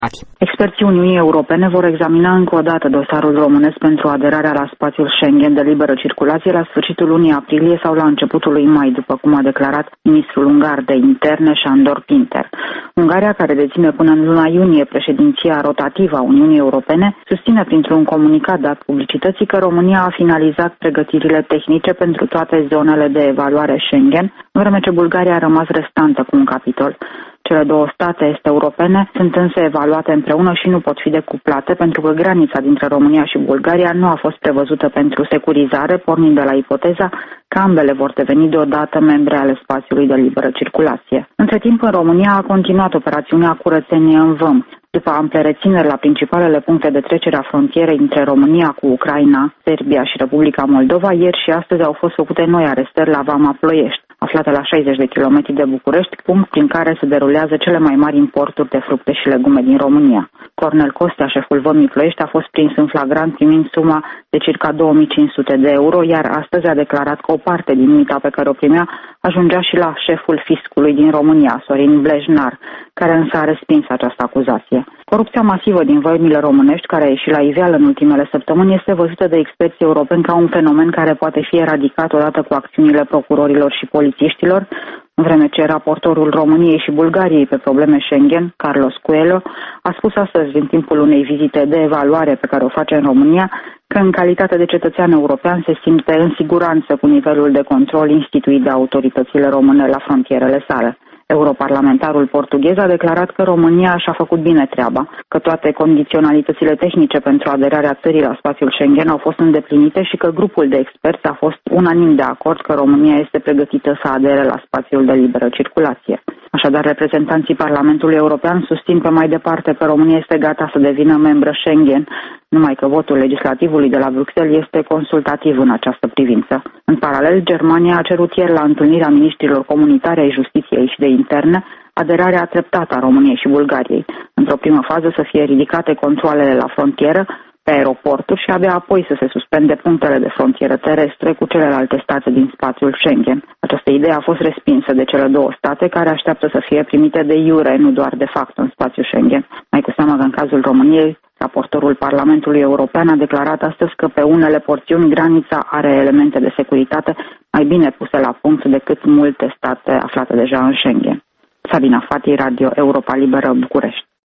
Experții Uniunii Europene vor examina încă o dată dosarul românesc pentru aderarea la spațiul Schengen de liberă circulație la sfârșitul lunii aprilie sau la începutul lui mai, după cum a declarat ministrul ungar de interne Sándor Pinter. Ungaria, care deține până în luna iunie președinția rotativă a Uniunii Europene, susține printr-un comunicat dat publicității că România a finalizat pregătirile tehnice pentru toate zonele de evaluare Schengen, în vreme ce Bulgaria a rămas restantă cu un capitol. Cele două state est-europene sunt însă evaluate împreună și nu pot fi decuplate pentru că granița dintre România și Bulgaria nu a fost prevăzută pentru securizare, pornind de la ipoteza că ambele vor deveni deodată membre ale spațiului de liberă circulație. Între timp, în România a continuat operațiunea Curățenie în Văm. După ample rețineri la principalele puncte de trecere a frontierei între România cu Ucraina, Serbia și Republica Moldova, ieri și astăzi au fost făcute noi arestări la Vama Ploiești, aflată la 60 de kilometri de București, punct prin care se derulează cele mai mari importuri de fructe și legume din România. Cornel Costea, șeful Vămii Ploiești, a fost prins în flagrant primind suma de circa 2500 de euro, iar astăzi a declarat că o parte din mita pe care o primea ajungea și la șeful fiscului din România, Sorin Blejnar, care însă a respins această acuzație. Corupția masivă din vămile românești, care a ieșit la iveală în ultimele săptămâni, este văzută de experții europeni ca un fenomen care poate fi eradicat odată cu acțiunile procurorilor și polițiștilor, în vreme ce raportorul României și Bulgariei pe probleme Schengen, Carlos Coelho, a spus astăzi, în timpul unei vizite de evaluare pe care o face în România, că în calitate de cetățean european se simte în siguranță cu nivelul de control instituit de autoritățile române la frontierele sale. Europarlamentarul portughez a declarat că România și-a făcut bine treaba, că toate condiționalitățile tehnice pentru aderarea țării la spațiul Schengen au fost îndeplinite și că grupul de experți a fost unanim de acord că România este pregătită să adere la spațiul de liberă circulație. Așadar, reprezentanții Parlamentului European susțin pe mai departe că România este gata să devină membră Schengen, numai că votul legislativului de la Bruxelles este consultativ în această privință. În paralel, Germania a cerut ieri la întâlnirea miniștrilor comunitari ai justiției și de interne aderarea treptată a României și Bulgariei. Într-o primă fază să fie ridicate controalele la frontieră, pe aeroporturi și abia apoi să se suspende punctele de frontieră terestre cu celelalte state din spațiul Schengen. Această idee a fost respinsă de cele două state care așteaptă să fie primite de iure, nu doar de fapt, în spațiul Schengen. Mai cu seamă că în cazul României, raportorul Parlamentului European a declarat astăzi că pe unele porțiuni granița are elemente de securitate mai bine puse la punct decât multe state aflate deja în Schengen. Sabina Fati, Radio Europa Liberă, București.